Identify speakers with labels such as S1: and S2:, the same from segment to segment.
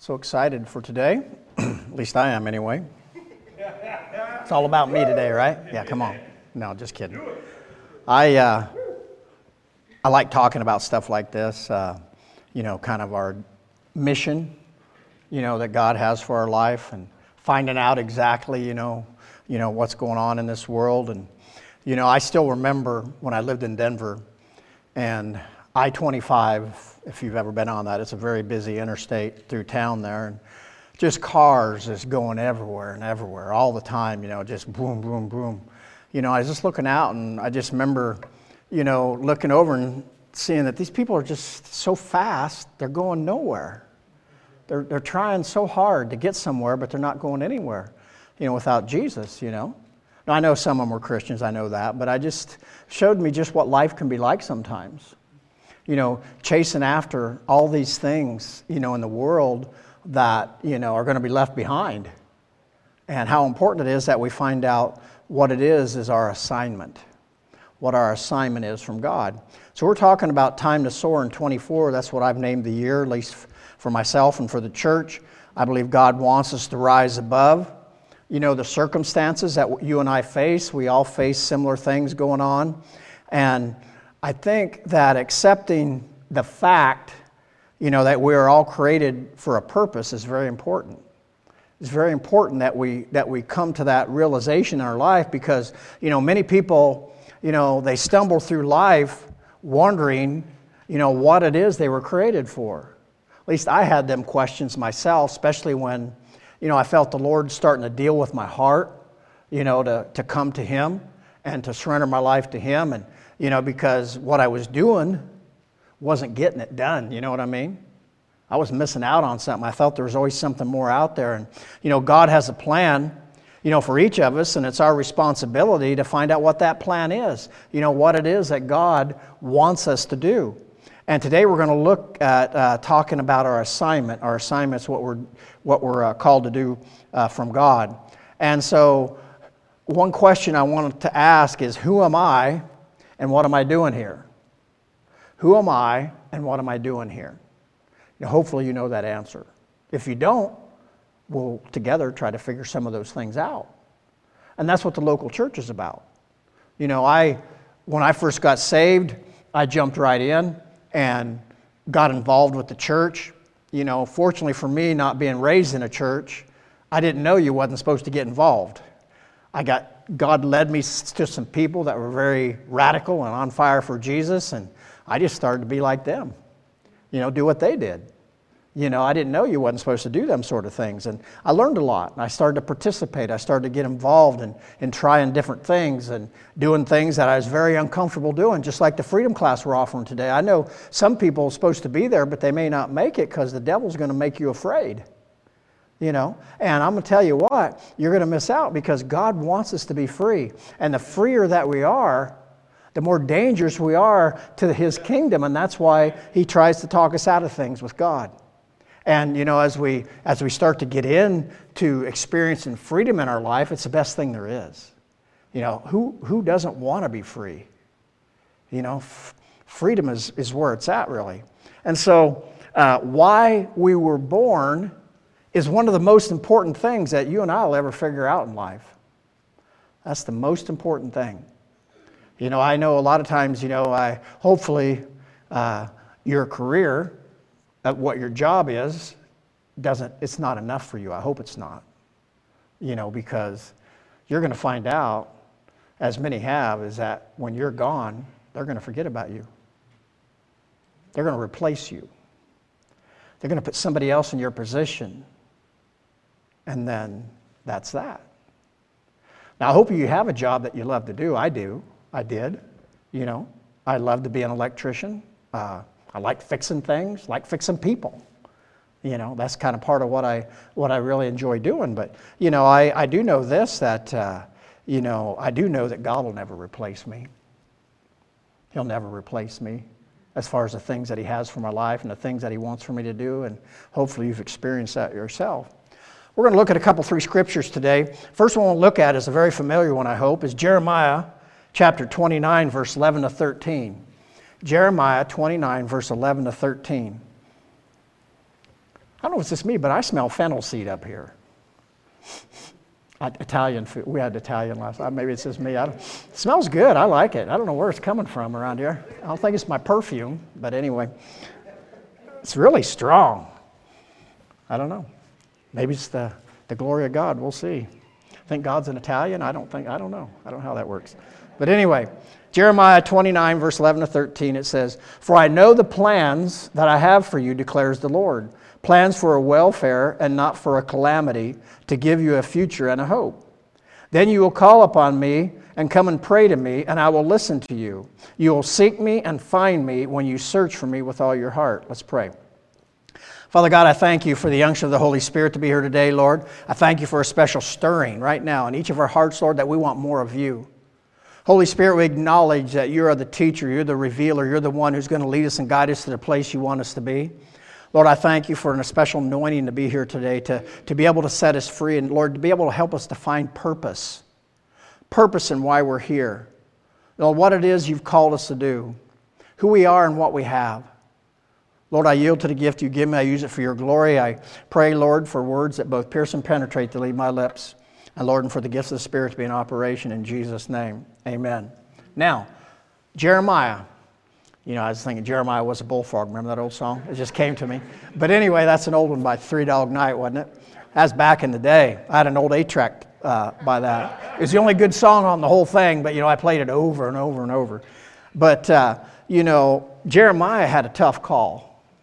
S1: So excited for today. At least I am anyway. It's all about me today, right? Yeah, come on. No, just kidding. I like talking about stuff like this, kind of our mission, that God has for our life, and finding out exactly, what's going on in this world. And, I still remember when I lived in Denver, and I-25, if you've ever been on that, it's a very busy interstate through town there, and just cars just going everywhere and everywhere all the time, just boom, boom, boom. I was just looking out, and I just remember, looking over and seeing that these people are just so fast, they're going nowhere. They're trying so hard to get somewhere, but they're not going anywhere, without Jesus, Now, I know some of them were Christians, I know that, but I just showed me just what life can be like sometimes. Chasing after all these things, in the world that, are going to be left behind. And how important it is that we find out what it is our assignment. What our assignment is from God. So we're talking about Time to Soar in 24. That's what I've named the year, at least for myself and for the church. I believe God wants us to rise above, the circumstances that you and I face. We all face similar things going on. And I think that accepting the fact, that we are all created for a purpose is very important. It's very important that we come to that realization in our life because, many people, they stumble through life wondering, what it is they were created for. At least I had them questions myself, especially when, I felt the Lord starting to deal with my heart, to come to Him and to surrender my life to Him. And, because what I was doing wasn't getting it done, you know what I mean? I was missing out on something. I felt there was always something more out there. And, God has a plan, for each of us, and it's our responsibility to find out what that plan is, what it is that God wants us to do. And today we're going to look at talking about our assignment. Our assignment's what we're called to do from God. And so one question I wanted to ask is, who am I and what am I doing here? Who am I and what am I doing here? Hopefully you know that answer. If you don't, we'll together try to figure some of those things out. And that's what the local church is about. When I first got saved, I jumped right in and got involved with the church. Fortunately for me, not being raised in a church, I didn't know you wasn't supposed to get involved. God led me to some people that were very radical and on fire for Jesus, and I just started to be like them. Do what they did. I didn't know you wasn't supposed to do them sort of things. And I learned a lot. And I started to participate. I started to get involved in trying different things and doing things that I was very uncomfortable doing, just like the Freedom class we're offering today. I know some people are supposed to be there, but they may not make it because the devil's going to make you afraid. And I'm going to tell you what, you're going to miss out because God wants us to be free. And the freer that we are, the more dangerous we are to His kingdom, and that's why He tries to talk us out of things with God. And as we start to get into experiencing freedom in our life, it's the best thing there is. Who doesn't want to be free? Freedom is where it's at, really. And so, why we were born is one of the most important things that you and I will ever figure out in life. That's the most important thing. I know a lot of times, hopefully your career, what your job is, it's not enough for you. I hope it's not. Because you're going to find out, as many have, is that when you're gone, they're going to forget about you. They're going to replace you. They're going to put somebody else in your position. And then that's that. Now, I hope you have a job that you love to do. I do. I did. I love to be an electrician. I like fixing things, like fixing people. That's kind of part of what I really enjoy doing. But, I do know this, that, I do know that God will never replace me. He'll never replace me as far as the things that He has for my life and the things that He wants for me to do. And hopefully you've experienced that yourself. We're going to look at three scriptures today. First one we'll look at is a very familiar one, I hope, is Jeremiah chapter 29, verse 11 to 13. Jeremiah 29, verse 11 to 13. I don't know if it's just me, but I smell fennel seed up here. Italian food. We had Italian last night. Maybe it's just me. It smells good. I like it. I don't know where it's coming from around here. I don't think it's my perfume, but anyway. It's really strong. I don't know. Maybe it's the glory of God. We'll see. I think God's an Italian. I don't know. I don't know how that works. But anyway, Jeremiah 29, verse 11 to 13, it says, "For I know the plans that I have for you, declares the Lord, plans for a welfare and not for a calamity, to give you a future and a hope. Then you will call upon me and come and pray to me, and I will listen to you. You will seek me and find me when you search for me with all your heart." Let's pray. Father God, I thank you for the unction of the Holy Spirit to be here today, Lord. I thank you for a special stirring right now in each of our hearts, Lord, that we want more of you. Holy Spirit, we acknowledge that you are the teacher, you're the revealer, you're the one who's going to lead us and guide us to the place you want us to be. Lord, I thank you for a special anointing to be here today, to be able to set us free, and Lord, to be able to help us to find purpose in why we're here. Lord, what it is you've called us to do, who we are and what we have. Lord, I yield to the gift you give me. I use it for your glory. I pray, Lord, for words that both pierce and penetrate to leave my lips. And Lord, and for the gifts of the Spirit to be in operation in Jesus' name. Amen. Now, Jeremiah. You know, I was thinking Jeremiah was a bullfrog. Remember that old song? It just came to me. But anyway, that's an old one by Three Dog Night, wasn't it? That's back in the day. I had an old 8-track by that. It was the only good song on the whole thing, but, you know, I played it over and over and over. But, you know, Jeremiah had a tough call.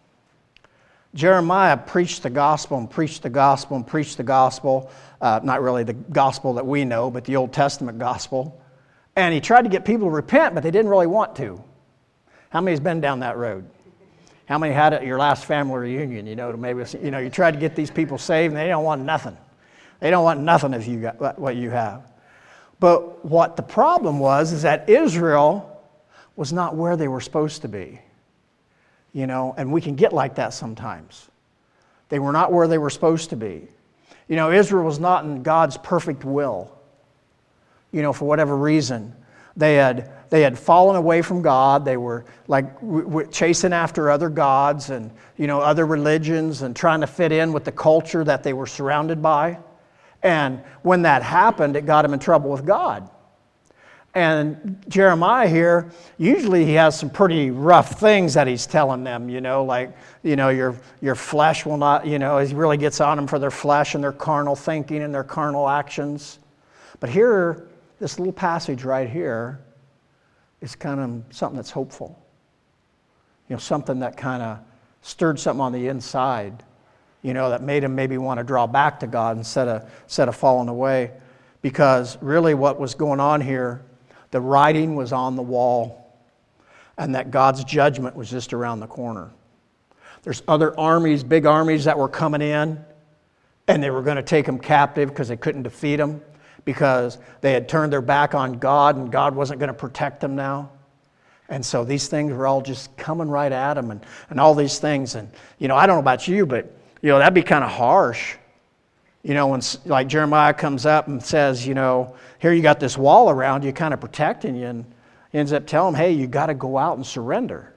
S1: Jeremiah preached the gospel and preached the gospel and preached the gospel. Not really the gospel that we know, but the Old Testament gospel. And he tried to get people to repent, but they didn't really want to. How many's been down that road? How many had it at your last family reunion? You know, to maybe, you know, you tried to get these people saved, and they don't want nothing. They don't want nothing if you got what you have. But what the problem was is that Israel was not where they were supposed to be. You know, and we can get like that sometimes. They were not where they were supposed to be. You know, Israel was not in God's perfect will. You know, for whatever reason. They had fallen away from God. They were like chasing after other gods and, you know, other religions and trying to fit in with the culture that they were surrounded by. And when that happened, it got them in trouble with God. And Jeremiah here, usually he has some pretty rough things that he's telling them, you know, like, you know, your flesh will not, you know, he really gets on them for their flesh and their carnal thinking and their carnal actions. But here, this little passage right here is kind of something that's hopeful. You know, something that kind of stirred something on the inside, you know, that made him maybe want to draw back to God instead of falling away. Because really what was going on here, the writing was on the wall, and that God's judgment was just around the corner. There's other armies, big armies that were coming in, and they were going to take them captive because they couldn't defeat them, because they had turned their back on God, and God wasn't going to protect them now. And so these things were all just coming right at them, and all these things. And, you know, I don't know about you, but, you know, that'd be kind of harsh. You know, when like Jeremiah comes up and says, you know, here you got this wall around you kind of protecting you, and he ends up telling them, hey, you got to go out and surrender.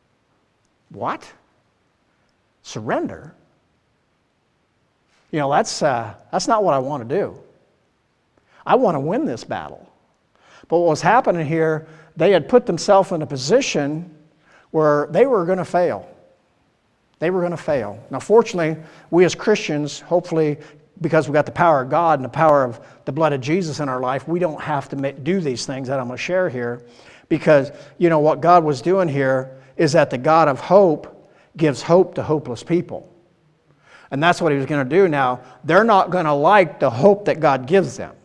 S1: What? Surrender? You know, that's not what I want to do. I want to win this battle. But what was happening here, they had put themselves in a position where they were going to fail. They were going to fail. Now, fortunately, we as Christians, hopefully, because we've got the power of God and the power of the blood of Jesus in our life, we don't have to do these things that I'm going to share here. Because, you know, what God was doing here is that the God of hope gives hope to hopeless people. And that's what he was going to do. Now, they're not going to like the hope that God gives them,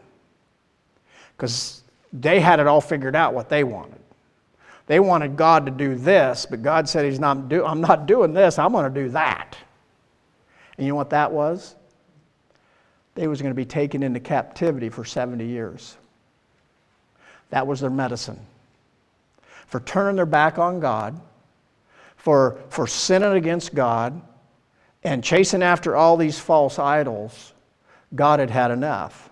S1: because they had it all figured out what they wanted. They wanted God to do this, but God said, I'm not doing this, I'm going to do that. And you know what that was? They was going to be taken into captivity for 70 years. That was their medicine. For turning their back on God, for sinning against God, and chasing after all these false idols, God had had enough.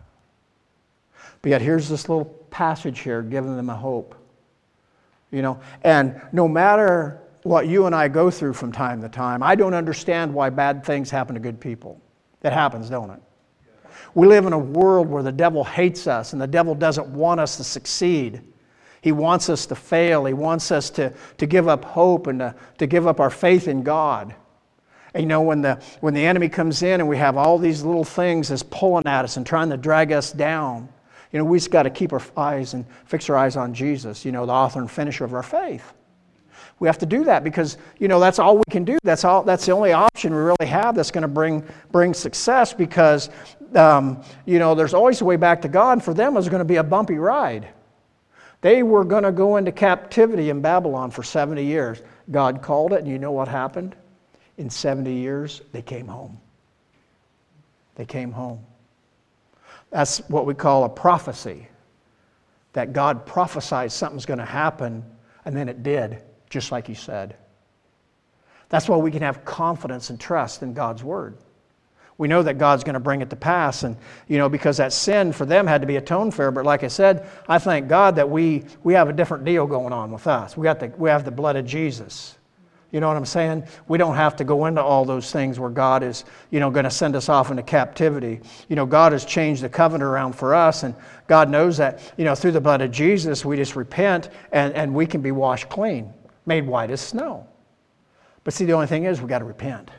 S1: But yet here's this little passage here giving them a hope. You know, and no matter what you and I go through from time to time. I don't understand why bad things happen to good people. It happens, don't it? We live in a world where the devil hates us, and the devil doesn't want us to succeed. He wants us to fail. He wants us to give up hope and to give up our faith in God. And you know, when the enemy comes in and we have all these little things that's pulling at us and trying to drag us down, you know, we just got to keep our eyes and fix our eyes on Jesus, you know, the author and finisher of our faith. We have to do that because, you know, that's all we can do. That's the only option we really have that's going to bring success because, you know, there's always a way back to God. And for them, it was going to be a bumpy ride. They were going to go into captivity in Babylon for 70 years. God called it, and you know what happened? In 70 years, they came home. They came home. That's what we call a prophecy. That God prophesied something's going to happen, and then it did, just like He said. That's why we can have confidence and trust in God's Word. We know that God's going to bring it to pass, and you know, because that sin for them had to be atoned for. But like I said, I thank God that we have a different deal going on with us. We have the blood of Jesus. You know what I'm saying? We don't have to go into all those things where God is, you know, going to send us off into captivity. You know, God has changed the covenant around for us, and God knows that, you know, through the blood of Jesus, we just repent and we can be washed clean, made white as snow. But see, the only thing is we got to repent.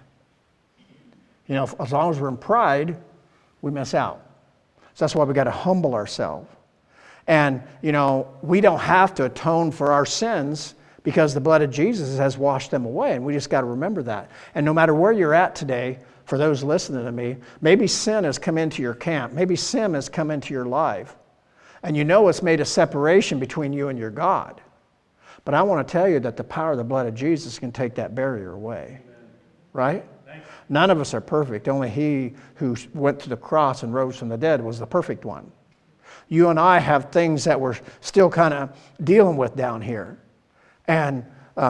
S1: You know, as long as we're in pride, we miss out. So that's why we got to humble ourselves. And, you know, we don't have to atone for our sins because the blood of Jesus has washed them away. And we just got to remember that. And no matter where you're at today, for those listening to me, maybe sin has come into your camp. Maybe sin has come into your life. And you know it's made a separation between you and your God. But I want to tell you that the power of the blood of Jesus can take that barrier away. Right? None of us are perfect. Only He who went to the cross and rose from the dead was the perfect one. You and I have things that we're still kind of dealing with down here. And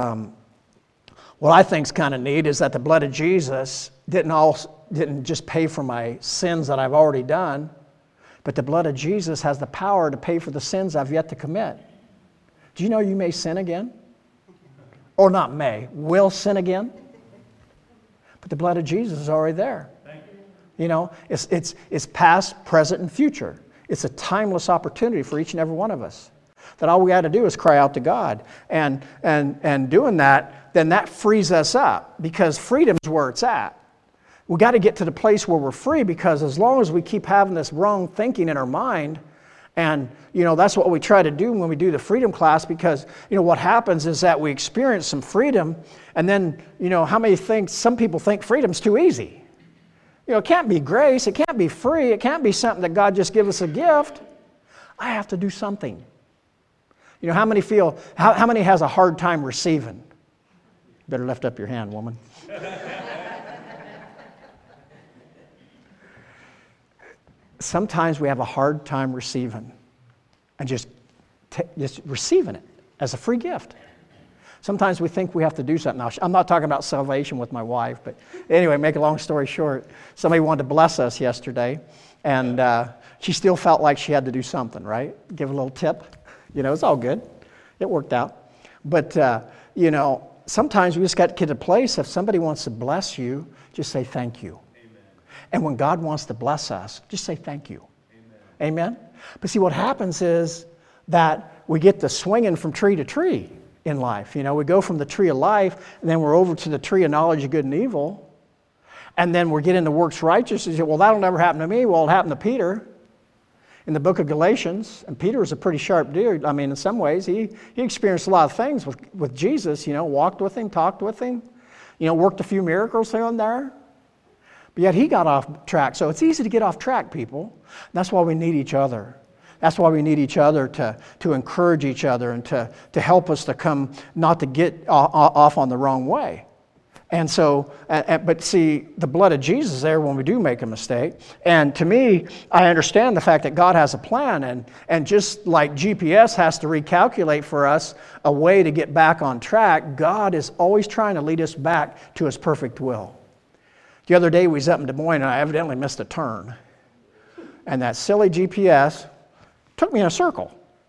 S1: what I think is kind of neat is that the blood of Jesus didn't just pay for my sins that I've already done, but the blood of Jesus has the power to pay for the sins I've yet to commit. Do you know you may sin again? Or not may, will sin again? But the blood of Jesus is already there. Thank you. You know, it's past, present, and future. It's a timeless opportunity for each and every one of us. That all we got to do is cry out to God. And doing that, then that frees us up because freedom's where it's at. We got to get to the place where we're free because as long as we keep having this wrong thinking in our mind, and, you know, that's what we try to do when we do the freedom class because, you know, what happens is that we experience some freedom and then, you know, some people think freedom's too easy. You know, it can't be grace. It can't be free. It can't be something that God just gives us a gift. I have to do something. You know, how many has a hard time receiving? Better lift up your hand, woman. Sometimes we have a hard time receiving and just receiving it as a free gift. Sometimes we think we have to do something. Now, I'm not talking about salvation with my wife, but anyway, make a long story short, somebody wanted to bless us yesterday, and she still felt like she had to do something, right? Give a little tip. You know, it's all good. It worked out. But, you know, sometimes we just got to get to a place, if somebody wants to bless you, just say thank you. And when God wants to bless us, just say thank you. Amen? But see, what happens is that we get the swinging from tree to tree in life. You know, we go from the tree of life, and then we're over to the tree of knowledge of good and evil. And then we're getting the works righteousness. Well, that'll never happen to me. Well, it happened to Peter in the book of Galatians. And Peter was a pretty sharp dude. I mean, in some ways, he experienced a lot of things with Jesus. You know, walked with Him, talked with Him. You know, worked a few miracles here and there. But yet he got off track. So it's easy to get off track, people. That's why we need each other. That's why we need each other to encourage each other and to help us not to get off on the wrong way. And so, but see, the blood of Jesus is there when we do make a mistake. And to me, I understand the fact that God has a plan. And just like GPS has to recalculate for us a way to get back on track, God is always trying to lead us back to His perfect will. The other day we was up in Des Moines and I evidently missed a turn. And that silly GPS took me in a circle.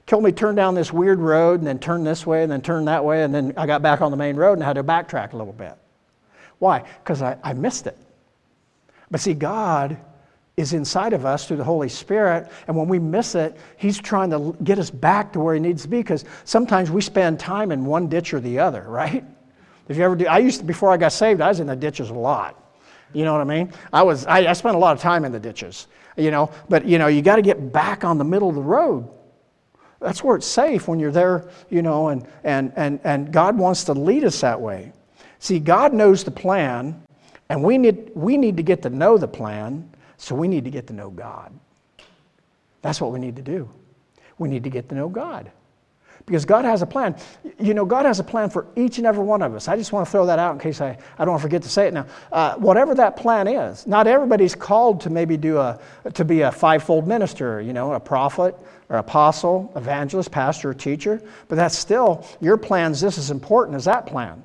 S1: Told me turn down this weird road and then turn this way and then turn that way, and then I got back on the main road and had to backtrack a little bit. Why? Because I missed it. But see, God is inside of us through the Holy Spirit, and when we miss it, He's trying to get us back to where He needs to be, because sometimes we spend time in one ditch or the other, right? If you ever do, before I got saved, I was in the ditches a lot. You know what I mean? I spent a lot of time in the ditches, but you got to get back on the middle of the road. That's where it's safe when you're there, and God wants to lead us that way. See, God knows the plan, and we need to get to know the plan, so we need to get to know God. That's what we need to do. We need to get to know God. Because God has a plan. God has a plan for each and every one of us. I just want to throw that out in case I don't want to forget to say it now. Whatever that plan is, not everybody's called to maybe to be a fivefold minister, a prophet or apostle, evangelist, pastor, or teacher. But that's still, your plan's just as important as that plan.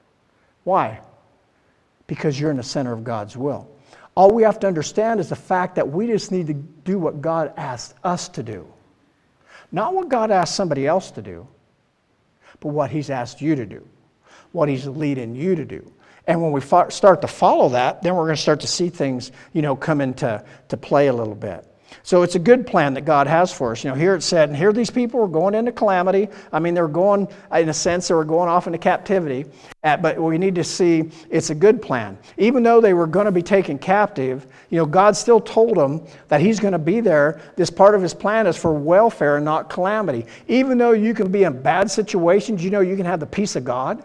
S1: Why? Because you're in the center of God's will. All we have to understand is the fact that we just need to do what God asked us to do. Not what God asked somebody else to do, but what He's asked you to do, what He's leading you to do. And when we start to follow that, then we're going to start to see things, come into play a little bit. So it's a good plan that God has for us. Here it said, and here these people were going into calamity. I mean, they were going, in a sense, they were going off into captivity. But we need to see it's a good plan. Even though they were going to be taken captive, God still told them that He's going to be there. This part of His plan is for welfare and not calamity. Even though you can be in bad situations, you can have the peace of God.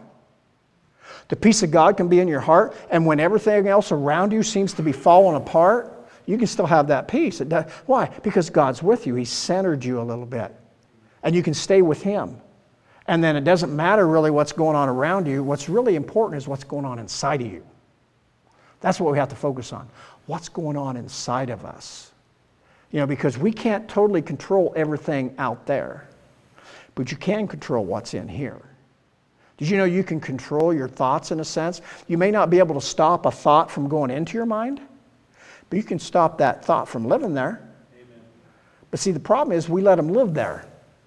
S1: The peace of God can be in your heart. And when everything else around you seems to be falling apart, you can still have that peace. Why? Because God's with you. He's centered you a little bit. And you can stay with Him. And then it doesn't matter really what's going on around you. What's really important is what's going on inside of you. That's what we have to focus on. What's going on inside of us? Because we can't totally control everything out there. But you can control what's in here. Did you know you can control your thoughts in a sense? You may not be able to stop a thought from going into your mind, but you can stop that thought from living there. Amen. But see, the problem is we let them live there.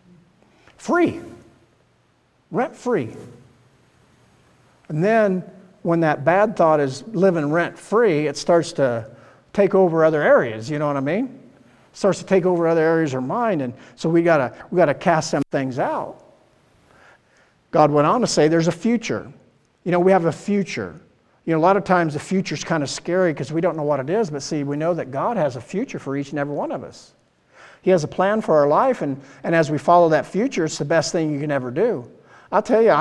S1: Free. Rent-free. And then when that bad thought is living rent-free, it starts to take over other areas, you know what I mean? It starts to take over other areas of our mind, and so we gotta cast some things out. God went on to say there's a future. We have a future. A lot of times the future's kind of scary because we don't know what it is, but see, we know that God has a future for each and every one of us. He has a plan for our life, and as we follow that future, it's the best thing you can ever do. I'll tell you,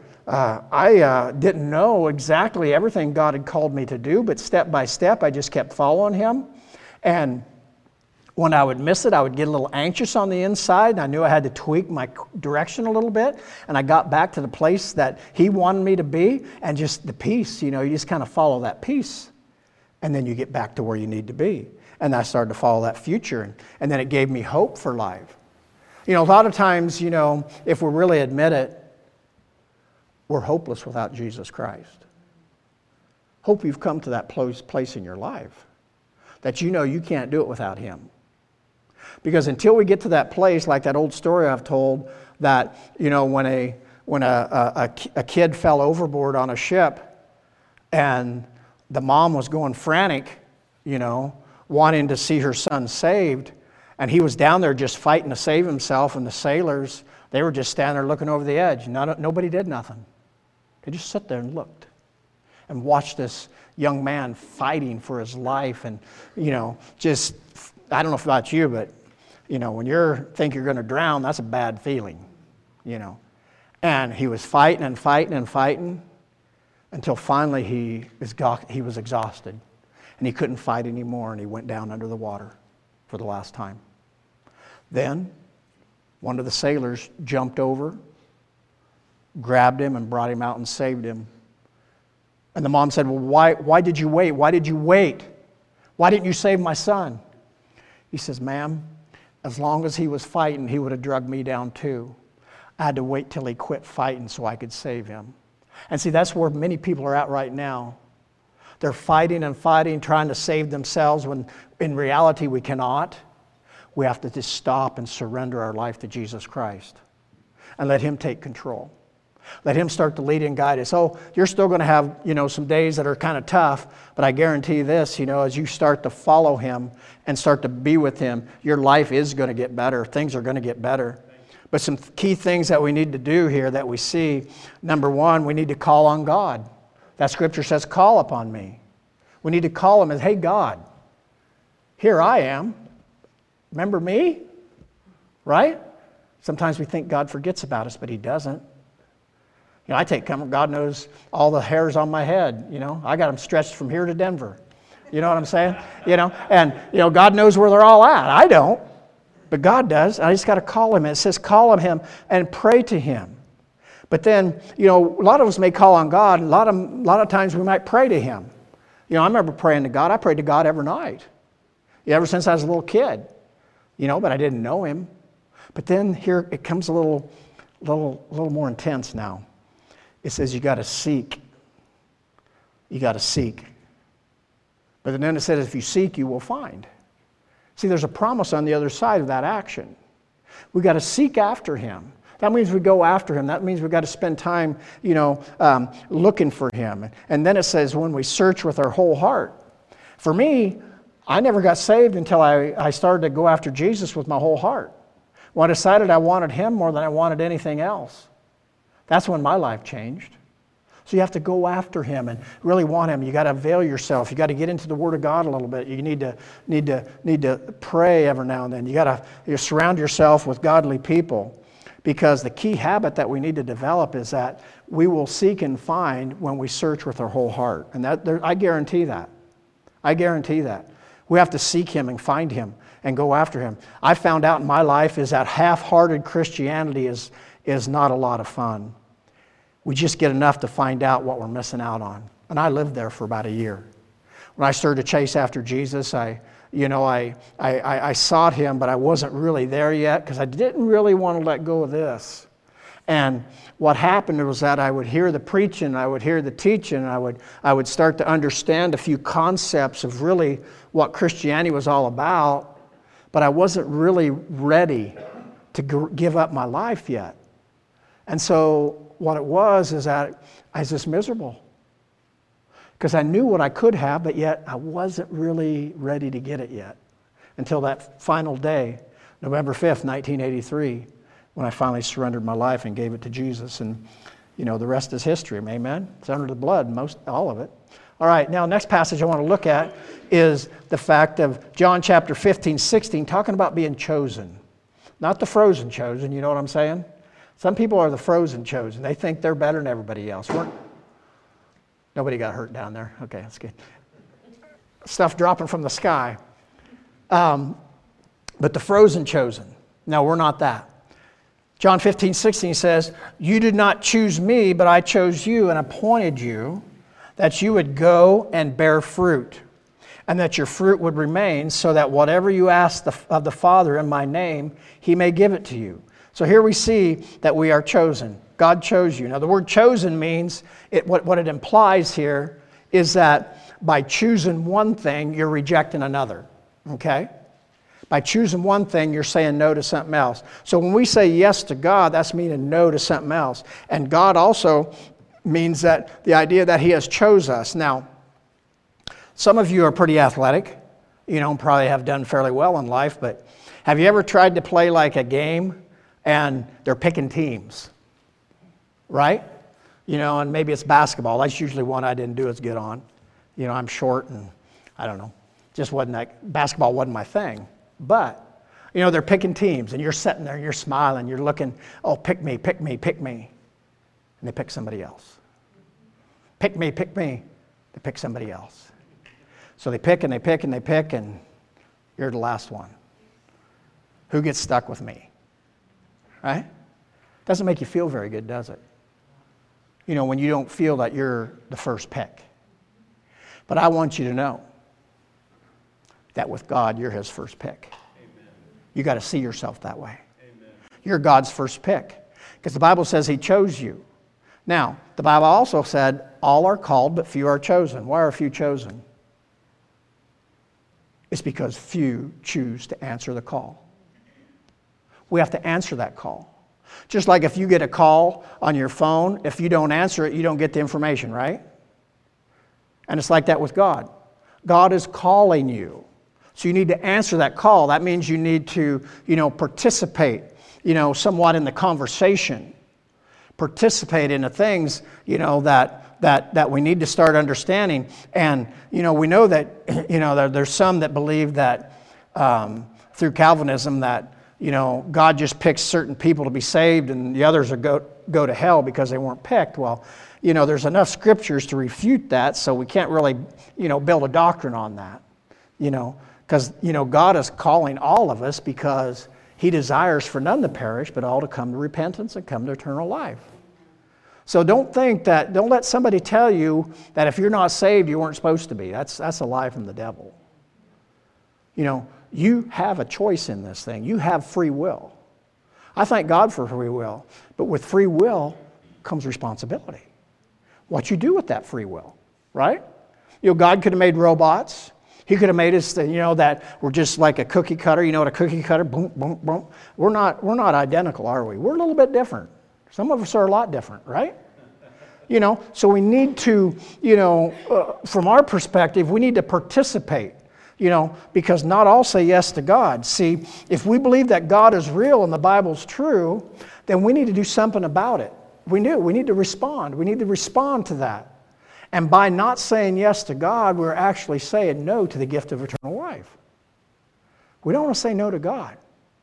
S1: I didn't know exactly everything God had called me to do, but step by step, I just kept following Him. And when I would miss it, I would get a little anxious on the inside, and I knew I had to tweak my direction a little bit, and I got back to the place that He wanted me to be, and just the peace, you just kind of follow that peace, and then you get back to where you need to be. And I started to follow that future, and then it gave me hope for life. A lot of times, if we really admit it, we're hopeless without Jesus Christ. Hope you've come to that place in your life that you can't do it without Him. Because until we get to that place, like that old story I've told, that when a kid fell overboard on a ship, and the mom was going frantic, wanting to see her son saved, and he was down there just fighting to save himself, and the sailors, they were just standing there looking over the edge. Nobody did nothing. They just sat there and looked and watched this young man fighting for his life, and just, I don't know about you, but when you think you're going to drown, that's a bad feeling, And he was fighting and fighting and fighting until finally he was exhausted, and he couldn't fight anymore, and he went down under the water for the last time. Then one of the sailors jumped over, grabbed him, and brought him out and saved him. And the mom said, well, why did you wait? Why did you wait? Why didn't you save my son? He says, ma'am, as long as he was fighting, he would have drugged me down too. I had to wait till he quit fighting so I could save him. And see, that's where many people are at right now. They're fighting and fighting, trying to save themselves when in reality we cannot. we have to just stop and surrender our life to Jesus Christ and let Him take control. Let Him start to lead and guide us. Oh, you're still going to have, some days that are kind of tough, but I guarantee you this, as you start to follow Him and start to be with Him, your life is going to get better. Things are going to get better. But some key things that we need to do here that we see, number one, we need to call on God. That scripture says, call upon me. We need to call Him as, hey, God, here I am. Remember me? Right? Sometimes we think God forgets about us, but He doesn't. I take comfort. God knows all the hairs on my head. I got them stretched from here to Denver. You know what I'm saying? And God knows where they're all at. I don't, but God does. I just got to call Him. And it says call on Him and pray to Him. But then, a lot of us may call on God. A lot of times we might pray to Him. I remember praying to God. I prayed to God every night. Ever since I was a little kid. But I didn't know Him. But then here it comes a little more intense now. It says you got to seek. You got to seek. But then it says if you seek, you will find. See, there's a promise on the other side of that action. We got to seek after Him. That means we go after Him. That means we've got to spend time, looking for Him. And then it says when we search with our whole heart. For me, I never got saved until I started to go after Jesus with my whole heart. When I decided I wanted Him more than I wanted anything else. That's when my life changed. So you have to go after Him and really want Him. You got to avail yourself. You got to get into the Word of God a little bit. You need to pray every now and then. You got to surround yourself with godly people, because the key habit that we need to develop is that we will seek and find when we search with our whole heart. And I guarantee that. I guarantee that. We have to seek Him and find Him and go after Him. I found out in my life is that half-hearted Christianity is not a lot of fun. We just get enough to find out what we're missing out on. And I lived there for about a year. When I started to chase after Jesus, I sought Him, but I wasn't really there yet because I didn't really want to let go of this. And what happened was that I would hear the preaching, I would hear the teaching, I would start to understand a few concepts of really what Christianity was all about, but I wasn't really ready to give up my life yet. And so what it was is that I was just miserable. Because I knew what I could have, but yet I wasn't really ready to get it yet. Until that final day, November 5th, 1983, when I finally surrendered my life and gave it to Jesus. And, the rest is history, amen? It's under the blood, all of it. All right, now next passage I want to look at is the fact of John chapter 15, 16, talking about being chosen. Not the frozen chosen, you know what I'm saying? Some people are the frozen chosen. They think they're better than everybody else. Nobody got hurt down there. Okay, that's good. Stuff dropping from the sky. But the frozen chosen. No, we're not that. John 15, 16 says, "You did not choose me, but I chose you and appointed you that you would go and bear fruit, and that your fruit would remain, so that whatever you ask of the Father in my name, He may give it to you." So here we see that we are chosen. God chose you. Now the word chosen means, what it implies here is that by choosing one thing, you're rejecting another. Okay? By choosing one thing, you're saying no to something else. So when we say yes to God, that's meaning no to something else. And God also means that the idea that He has chose us. Now, some of you are pretty athletic, probably have done fairly well in life, but have you ever tried to play like a game and they're picking teams, right? And maybe it's basketball. That's usually one I didn't do as good on. I'm short and I don't know, basketball wasn't my thing. But, they're picking teams and you're sitting there and you're smiling, you're looking, oh, pick me, pick me, pick me. And they pick somebody else. Pick me, pick me. They pick somebody else. So they pick and they pick and they pick, and you're the last one. Who gets stuck with me? Right? Doesn't make you feel very good, does it? When you don't feel that you're the first pick. But I want you to know that with God, you're His first pick. Amen. You got to see yourself that way. Amen. You're God's first pick. Because the Bible says He chose you. Now, the Bible also said, all are called, but few are chosen. Why are few chosen? It's because few choose to answer the call. We have to answer that call. Just like if you get a call on your phone, if you don't answer it, you don't get the information, right? And it's like that with God. God is calling you. So you need to answer that call. That means you need to, participate, somewhat in the conversation. Participate in the things, that we need to start understanding. And, we know that, there's some that believe that through Calvinism that, God just picks certain people to be saved and the others go to hell because they weren't picked. Well, there's enough scriptures to refute that, so we can't really, build a doctrine on that, because, God is calling all of us because He desires for none to perish, but all to come to repentance and come to eternal life. So don't let somebody tell you that if you're not saved, you weren't supposed to be. That's a lie from the devil. You have a choice in this thing. You have free will. I thank God for free will, but with free will comes responsibility. What you do with that free will, right? God could have made robots. He could have made us, that we're just like a cookie cutter. You know what a cookie cutter? Boom, boom, boom. We're not identical, are we? We're a little bit different. Some of us are a lot different, right? So we need to, from our perspective, we need to participate, because not all say yes to God. See, if we believe that God is real and the Bible's true, then we need to do something about it. We need to respond. We need to respond to that. And by not saying yes to God, we're actually saying no to the gift of eternal life. We don't want to say no to God.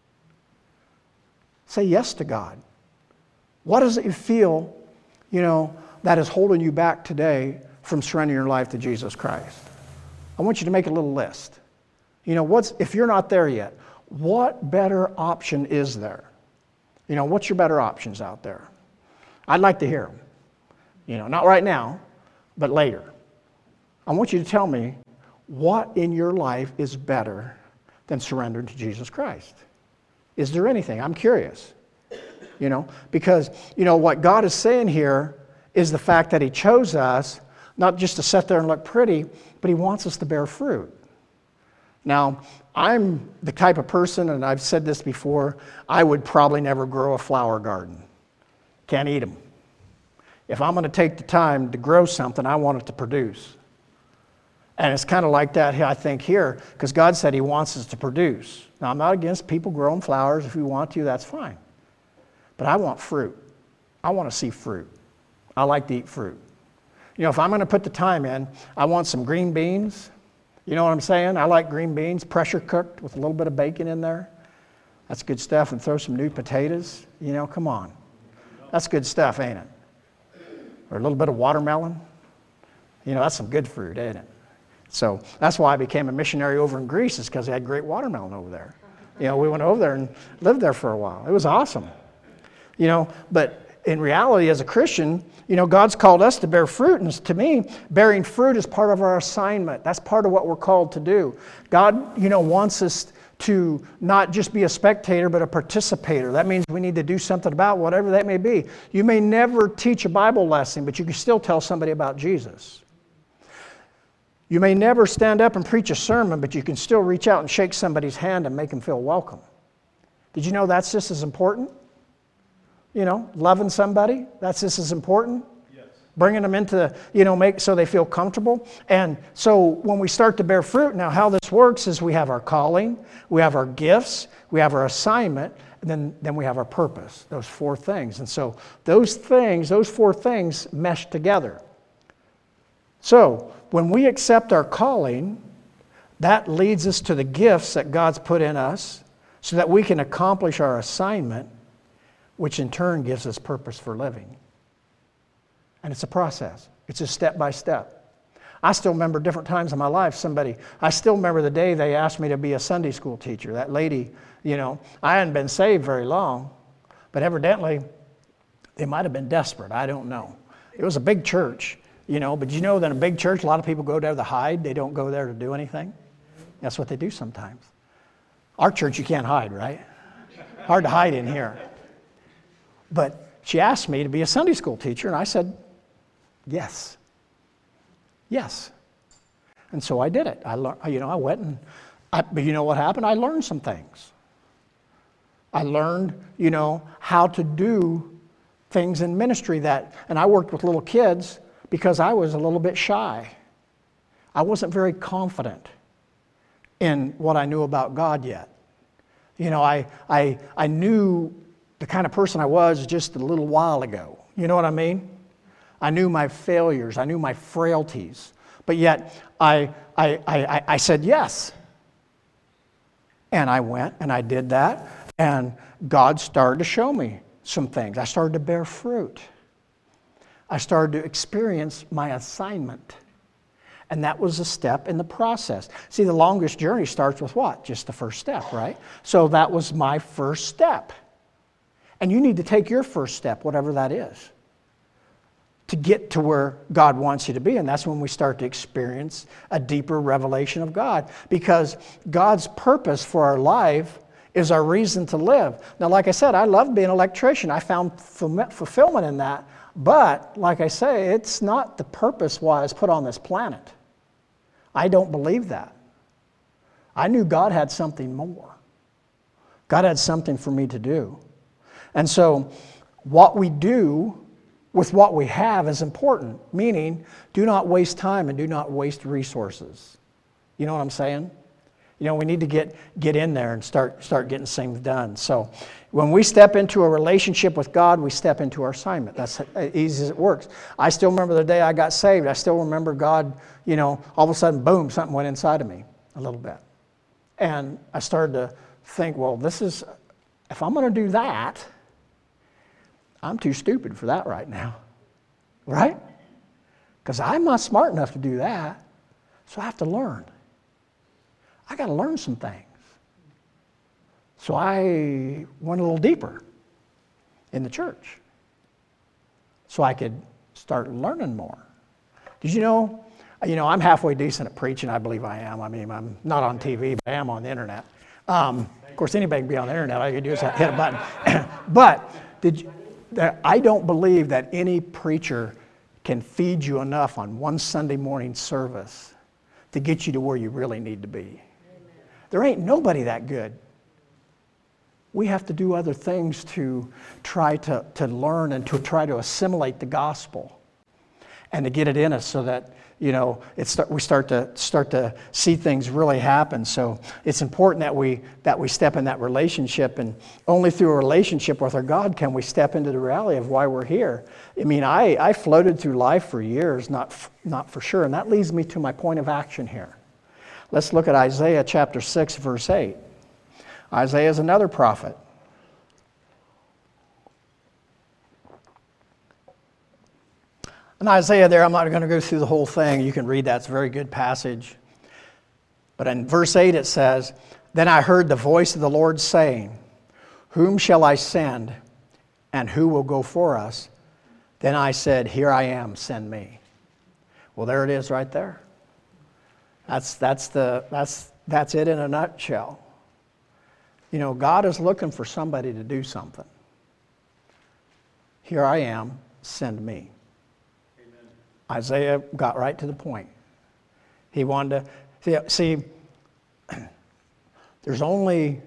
S1: Say yes to God. What does it feel, that is holding you back today from surrendering your life to Jesus Christ? I want you to make a little list. If you're not there yet, what better option is there? What's your better options out there? I'd like to hear them. Not right now, but later. I want you to tell me what in your life is better than surrendering to Jesus Christ. Is there anything? I'm curious. Because, what God is saying here is the fact that He chose us not just to sit there and look pretty, but He wants us to bear fruit. Now, I'm the type of person, and I've said this before, I would probably never grow a flower garden. Can't eat them. If I'm going to take the time to grow something, I want it to produce. And it's kind of like that, I think, here, because God said He wants us to produce. Now, I'm not against people growing flowers. If you want to, that's fine. But I want fruit. I want to see fruit. I like to eat fruit. If I'm going to put the time in, I want some green beans. You know what I'm saying? I like green beans, pressure cooked with a little bit of bacon in there. That's good stuff. And throw some new potatoes. Come on. That's good stuff, ain't it? Or a little bit of watermelon. That's some good fruit, ain't it? So that's why I became a missionary over in Greece, is because they had great watermelon over there. We went over there and lived there for a while. It was awesome. But in reality, as a Christian, God's called us to bear fruit. And to me, bearing fruit is part of our assignment. That's part of what we're called to do. God, wants us to not just be a spectator, but a participator. That means we need to do something about whatever that may be. You may never teach a Bible lesson, but you can still tell somebody about Jesus. You may never stand up and preach a sermon, but you can still reach out and shake somebody's hand and make them feel welcome. Did you know that's just as important? Loving somebody, that's just as important. Yes. Bringing them into, make so they feel comfortable. And so when we start to bear fruit, now how this works is we have our calling, we have our gifts, we have our assignment, and then we have our purpose, those four things. And so those four things mesh together. So when we accept our calling, that leads us to the gifts that God's put in us so that we can accomplish our assignment, which in turn gives us purpose for living. And it's a process. It's a step by step. I still remember different times in my life, I still remember the day they asked me to be a Sunday school teacher. That lady, I hadn't been saved very long, but evidently they might have been desperate. I don't know. It was a big church, but that in a big church, a lot of people go there to hide. They don't go there to do anything. That's what they do sometimes. Our church, you can't hide, right? Hard to hide in here. But she asked me to be a Sunday school teacher, and I said, yes. Yes. And so I did it. I went and But you know what happened? I learned some things. I learned, how to do things in ministry and I worked with little kids because I was a little bit shy. I wasn't very confident in what I knew about God yet. I knew the kind of person I was just a little while ago. You know what I mean? I knew my failures. I knew my frailties. But yet, I said yes. And I went and I did that. And God started to show me some things. I started to bear fruit. I started to experience my assignment. And that was a step in the process. See, the longest journey starts with what? Just the first step, right? So that was my first step. And you need to take your first step, whatever that is, to get to where God wants you to be. And that's when we start to experience a deeper revelation of God. Because God's purpose for our life is our reason to live. Now, like I said, I love being an electrician. I found fulfillment in that. But, like I say, it's not the purpose why I was put on this planet. I don't believe that. I knew God had something more. God had something for me to do. And so, what we do with what we have is important. Meaning, do not waste time and do not waste resources. You know what I'm saying? We need to get in there and start getting things done. So when we step into a relationship with God, we step into our assignment. That's as easy as it works. I still remember the day I got saved. I still remember God, all of a sudden, boom, something went inside of me a little bit. And I started to think, well, if I'm going to do that, I'm too stupid for that right now. Right? Because I'm not smart enough to do that. So I have to learn. I got to learn some things. So I went a little deeper in the church so I could start learning more. Did you know, I'm halfway decent at preaching. I believe I am. I mean, I'm not on TV, but I am on the internet. Of course, anybody can be on the internet. All you can do is hit a button. But I don't believe that any preacher can feed you enough on one Sunday morning service to get you to where you really need to be. There ain't nobody that good. We have to do other things to try to learn and to try to assimilate the gospel and to get it in us so that, we start to see things really happen. So it's important that we step in that relationship, and only through a relationship with our God can we step into the reality of why we're here. I mean, I floated through life for years, not for sure, and that leads me to my point of action here. Let's look at Isaiah chapter 6, verse 8. Isaiah is another prophet. In Isaiah there, I'm not going to go through the whole thing. You can read that. It's a very good passage. But in verse 8 it says, "Then I heard the voice of the Lord saying, Whom shall I send, and who will go for us? Then I said, Here I am, send me." Well, there it is right there. That's it in a nutshell. God is looking for somebody to do something. Here I am, send me. Amen. Isaiah got right to the point. He wanted to see. There's only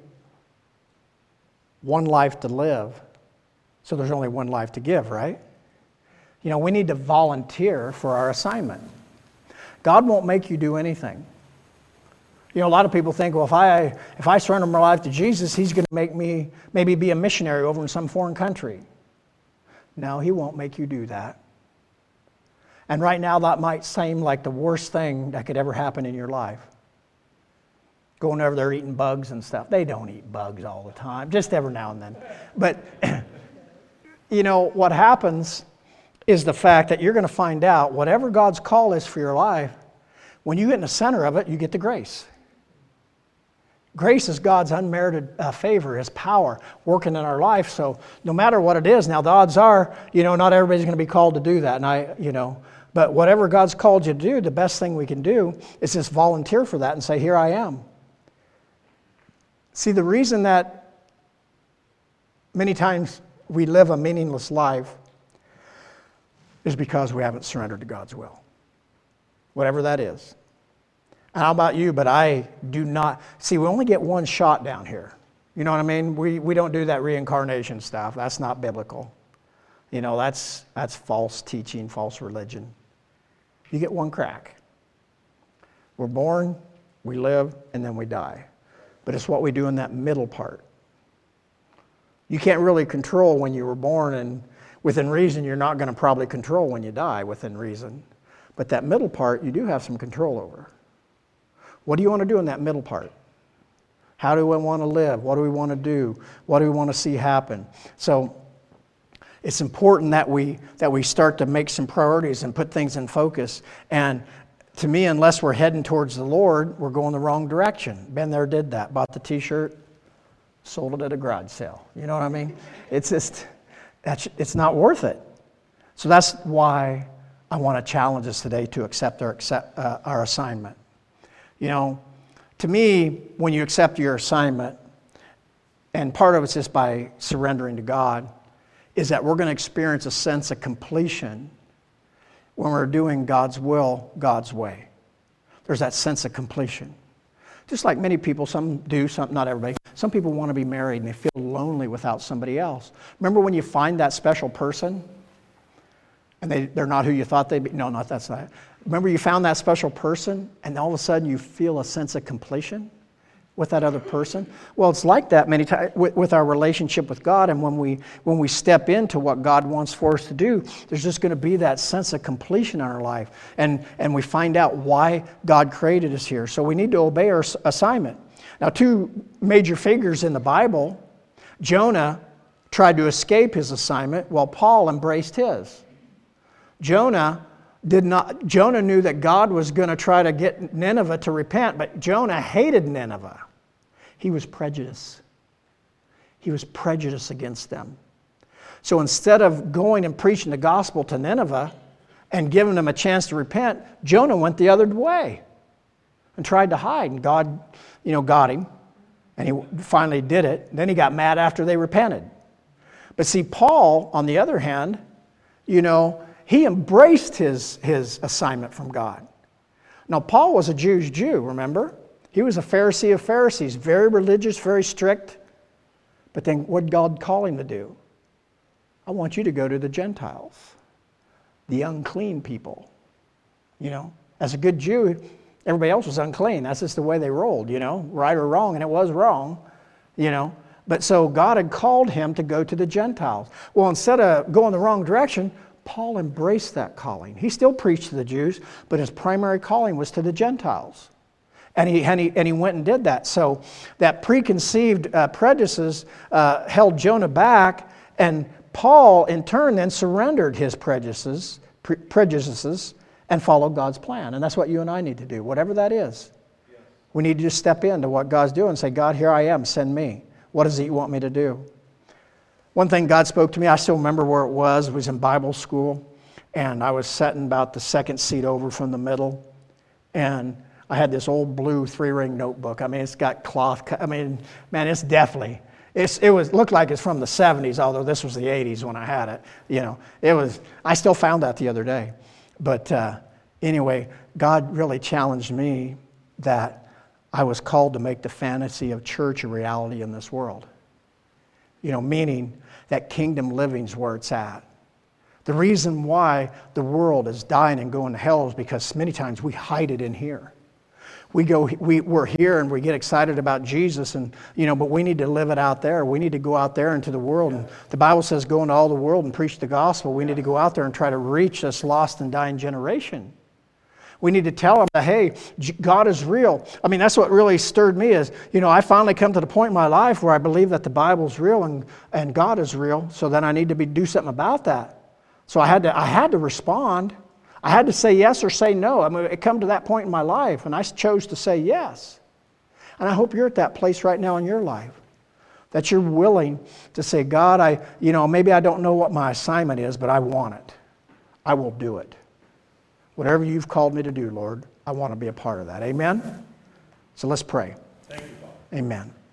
S1: one life to live, so there's only one life to give, right? We need to volunteer for our assignment. God won't make you do anything. A lot of people think, well, if I surrender my life to Jesus, He's going to make me maybe be a missionary over in some foreign country. No, He won't make you do that. And right now, that might seem like the worst thing that could ever happen in your life. Going over there eating bugs and stuff. They don't eat bugs all the time, just every now and then. But, what happens is the fact that you're going to find out whatever God's call is for your life, when you get in the center of it, you get the grace. Grace is God's unmerited favor, His power working in our life. So no matter what it is, now the odds are, not everybody's going to be called to do that. And but whatever God's called you to do, the best thing we can do is just volunteer for that and say, here I am. See, the reason that many times we live a meaningless life is because we haven't surrendered to God's will. Whatever that is. How about you? But I do not. See, we only get one shot down here. You know what I mean? We don't do that reincarnation stuff. That's not biblical. You know, that's false teaching, false religion. You get one crack. We're born, we live, and then we die. But it's what we do in that middle part. You can't really control when you were born, and within reason, you're not going to probably control when you die within reason. But that middle part, you do have some control over. What do you want to do in that middle part? How do we want to live? What do we want to do? What do we want to see happen? So it's important that we start to make some priorities and put things in focus. And to me, unless we're heading towards the Lord, we're going the wrong direction. Been there, did that. Bought the t-shirt, sold it at a garage sale. You know what I mean? It's just, it's not worth it. So that's why I want to challenge us today to accept our assignment. You know, to me, when you accept your assignment, and part of it's just by surrendering to God, is that we're going to experience a sense of completion when we're doing God's will, God's way. There's that sense of completion. Just like many people, some do, some not everybody. Some people want to be married and they feel lonely without somebody else. Remember when you find that special person and they're not who you thought they'd be? No, that's not. Remember you found that special person and all of a sudden you feel a sense of completion with that other person? Well, it's like that many times with our relationship with God, and when we step into what God wants for us to do, there's just going to be that sense of completion in our life, and we find out why God created us here. So we need to obey our assignment. Now, two major figures in the Bible, Jonah tried to escape his assignment while Paul embraced his. Jonah knew that God was going to try to get Nineveh to repent, but Jonah hated Nineveh. He was prejudiced. He was prejudiced against them. So instead of going and preaching the gospel to Nineveh and giving them a chance to repent, Jonah went the other way and tried to hide. And God, got him. And he finally did it. Then he got mad after they repented. But see, Paul, on the other hand, he embraced his assignment from God. Now, Paul was a Jew, remember? He was a Pharisee of Pharisees, very religious, very strict. But then what did God call him to do? I want you to go to the Gentiles, the unclean people. As a good Jew, everybody else was unclean. That's just the way they rolled, right or wrong, and it was wrong, But so God had called him to go to the Gentiles. Well, instead of going the wrong direction, Paul embraced that calling. He still preached to the Jews, but his primary calling was to the Gentiles. And he went and did that. So that preconceived prejudices held Jonah back, and Paul, in turn, then surrendered his prejudices and followed God's plan. And that's what you and I need to do, whatever that is. We need to just step into what God's doing and say, God, here I am, send me. What is it you want me to do? One thing God spoke to me, I still remember where it was in Bible school, and I was sitting about the second seat over from the middle, and I had this old blue 3-ring notebook. I mean, it's got cloth. Man, it's definitely, looked like it's from the 70s, although this was the 80s when I had it. I still found that the other day. But anyway, God really challenged me that I was called to make the fantasy of church a reality in this world. Meaning that kingdom living's where it's at. The reason why the world is dying and going to hell is because many times we hide it in here. We're here and we get excited about Jesus, but we need to live it out there. We need to go out there into the world. And the Bible says go into all the world and preach the gospel. We need to go out there and try to reach this lost and dying generation. We need to tell them that, hey, God is real. I mean, that's what really stirred me is, I finally come to the point in my life where I believe that the Bible's real and God is real, so then I need to do something about that. So I had to respond. I had to say yes or say no. I mean, it come to that point in my life, and I chose to say yes. And I hope you're at that place right now in your life, that you're willing to say, God, maybe I don't know what my assignment is, but I want it. I will do it. Whatever you've called me to do, Lord, I want to be a part of that. Amen? So let's pray.
S2: Thank you, Father.
S1: Amen.